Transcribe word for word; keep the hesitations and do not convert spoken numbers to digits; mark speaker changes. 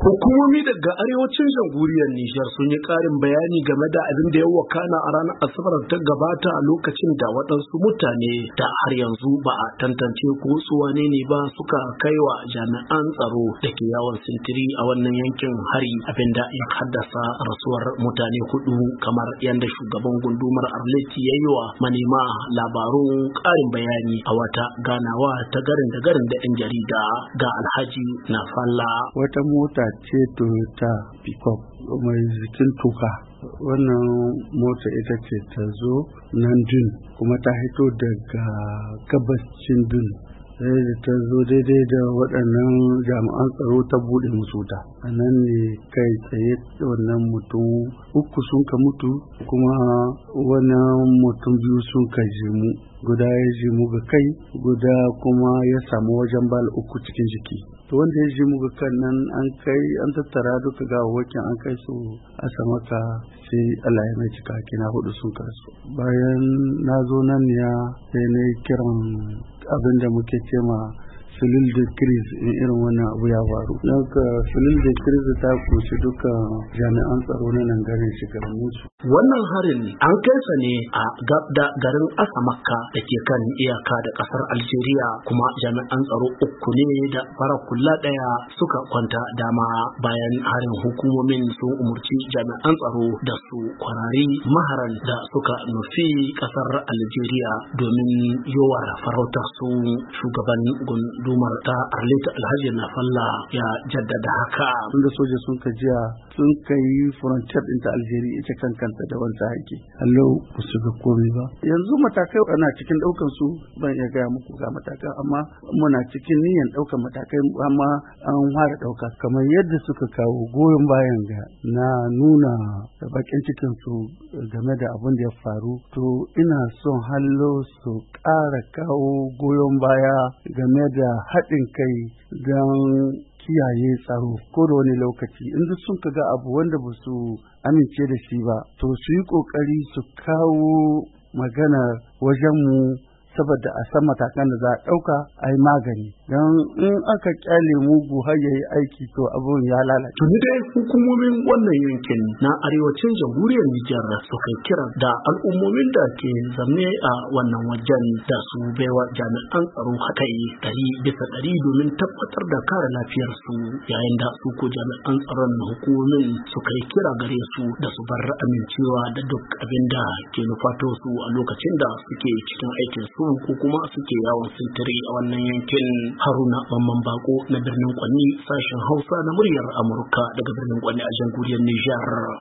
Speaker 1: Hukumomi daga arewacin jamhuriyar Nijar sun yi ƙarin bayani game da abin da ya wakana a ranar Asabar ta gabata a lokacin da waɗansu mutane da har yanzu ba a tantance ko su wane ne ba suka kai wa jami'an tsaro da ke yawon sintiri a wannan yankin hari, abin da ya haddasa rasuwar mutane hudu kamar yadda shugaban gundumar Arleti ya yi wa manema labarun ƙarin bayani a wata ganawa ta garin da garin da 'yan jarida ga Alhaji Nafalla.
Speaker 2: Wata mota ce Toyota Pickup mai jikin tuka. Wannan mota ita ce ta zo nan Dun kuma ta hito daga gabashin Dun. Sai da ta zo daidai da waɗannan jami'an tsaro ta buɗe musu wuta. A nan ne kai tsaye wannan mutum uku sun ka mutu kuma wannan mutum biyu sun ka jimu. Guda ya jimu ga kai, guda kuma ya samu wajen bal uku cikin jiki. To wanda ya jimu ga kan nan an kai an tattara duka gawawakin an kai su asamaka sai Allah ya mai cika kina hudu sun kasu. Bayan na zo nan ya sai na kiran abin da muke cema sulul da kriz in irin wannan abu ya faru. Don ka sulul da kriz ta kunshi duka jami'an tsaro na nan garin shekarun su.
Speaker 1: Wannan harin an kai sa ne a gab da garin Asamakka da ke kan iyaka da kasar Algeria, kuma jami'an tsaro uku ne da farar kula daya suka kwanta dama bayan harin. Hukumomin sun umurci jami'an tsaro da su kwarari maharan da suka nufi kasar Algeria domin yowar farautar su. Shugaban gundumar ta Arleta Alhaji Nafalla ya jaddada haka.
Speaker 2: Tunda soja sun ka jiya sun kai frontier din ta Algeria ita kan kanta da wanta haƙi. Allah ku su ga komai ba. Yanzu matakai ana cikin daukan su, ban iya gaya muku ga matakan, amma muna cikin niyyar daukan matakai, amma an fara dauka kamar yadda suka kawo goyon bayan ga na nuna bakin cikin su game da abin da ya faru. To ina son hallo su ƙara kawo goyon baya game da haɗin kai don kiyaye tsaro ko da wani lokaci. Inda sun ga abu wanda ba su amince da shi ba, to su yi ƙoƙari su kawo magana wajenmu saboda a san matakan da za a ɗauka a yi magani. Don in aka kyale mugu har ya yi aiki to abun ya lalace.
Speaker 1: Tuni dai hukumomin wannan yankin na arewacin jamhuriyar Nijar suka kira da al'ummomin da ke zamne a wannan wajen da su baiwa jami'an tsaro hakai ɗari bisa ɗari domin tabbatar da kare lafiyarsu, yayin da su ko jami'an tsaron hukumomin suka yi kira gare su da su bar amincewa da duk abin da ke nufato su a lokacin da suke cikin aikin su ko kuma suke yawon sintiri a wannan yankin. Haruna Mamman Bako na birnin Kwanni, sashen Hausa na muryar Amurka daga birnin Kwanni a jamhuriyar Nijar.